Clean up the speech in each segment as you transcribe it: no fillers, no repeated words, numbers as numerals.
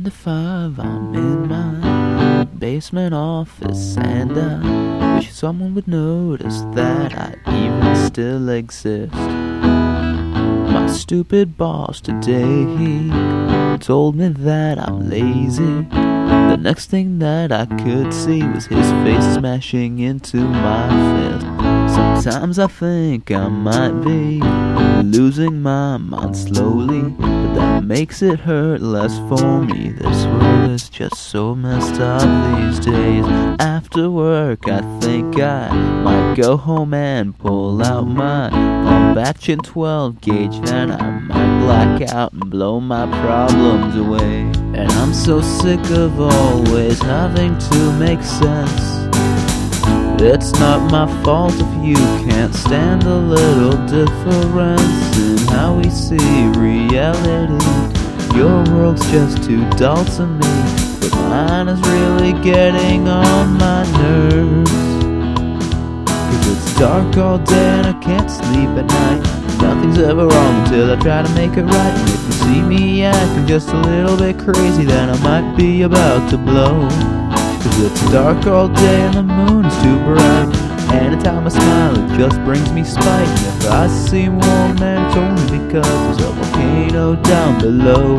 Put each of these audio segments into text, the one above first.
9 to 5, I'm in my basement office, and I wish someone would notice that I even still exist. My stupid boss today, he told me that I'm lazy. The next thing that I could see was his face smashing into my fist. Sometimes I think I might be losing my mind slowly, but that makes it hurt less for me. This world is just so messed up these days. After work I think I might go home and pull out my pump action 12 gauge. Then I might black out and blow my problems away. And I'm so sick of always having to make sense. It's not my fault if you can't stand a little difference in how we see reality. Your world's just too dull to me, but mine is really getting on my nerves. 'Cause it's dark all day and I can't sleep at night. Nothing's ever wrong until I try to make it right. And if you see me acting just a little bit crazy, then I might be about to blow. 'Cause it's dark all day and the moon is too bright. Anytime I smile it just brings me spite. And if I seem warm then it's only because there's a volcano down below.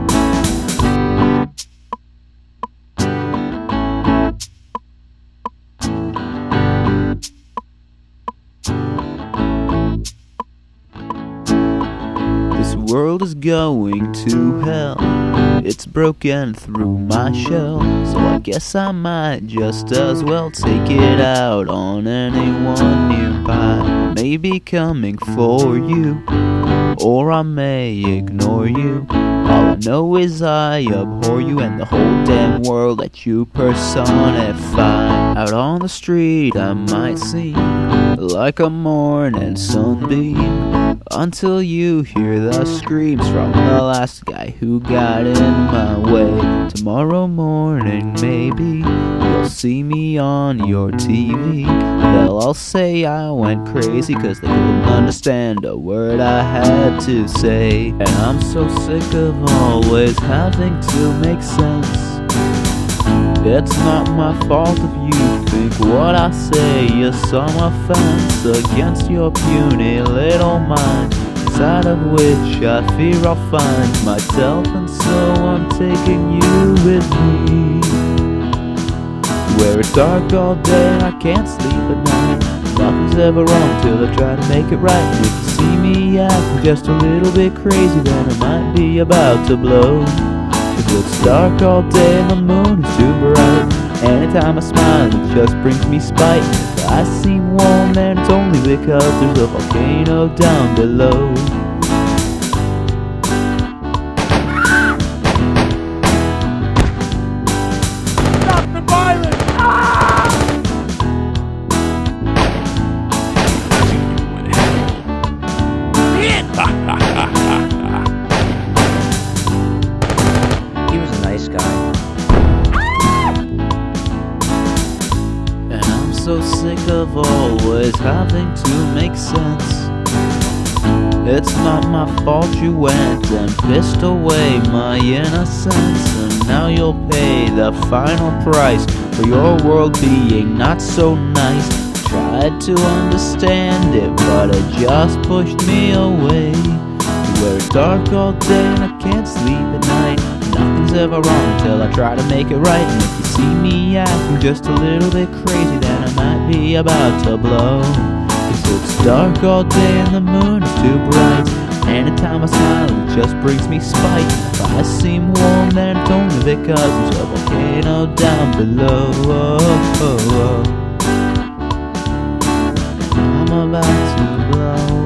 This world is going to hell. It's broken through my shell, so I guess I might just as well take it out on anyone nearby. Maybe coming for you, or I may ignore you. All I know is I abhor you and the whole damn world that you personify. Out on the street I might seem like a morning sunbeam, until you hear the screams from the last guy who got in my way. Tomorrow morning maybe you'll see me on your TV. They'll all say I went crazy 'cause they couldn't understand a word I had to say. And I'm so sick of always having to make sense. It's not my fault if you think what I say is some offense against your puny little mind, inside of which I fear I'll find myself, and so I'm taking you with me. Where it's dark all day and I can't sleep at night. Nothing's ever wrong till I try to make it right. And if you see me acting just a little bit crazy, then I might be about to blow. 'Cause it's dark all day and the moon is too bright. Anytime I smile it just brings me spite. If I seem warm then it's only because there's a volcano down below. Stop the violence! He was a nice guy. And I'm so sick of always having to make sense. It's not my fault you went and pissed away my innocence, and now you'll pay the final price for your world being not so nice. Tried to understand it, but it just pushed me away. Where it's dark all day and I can't sleep at night. Nothing's ever wrong until I try to make it right. And if you see me acting just a little bit crazy, then I might be about to blow. 'Cause it's dark all day and the moon is too bright. Anytime I smile it just brings me spite. If I seem warm then it's only because there's a volcano down below. I'm about to blow.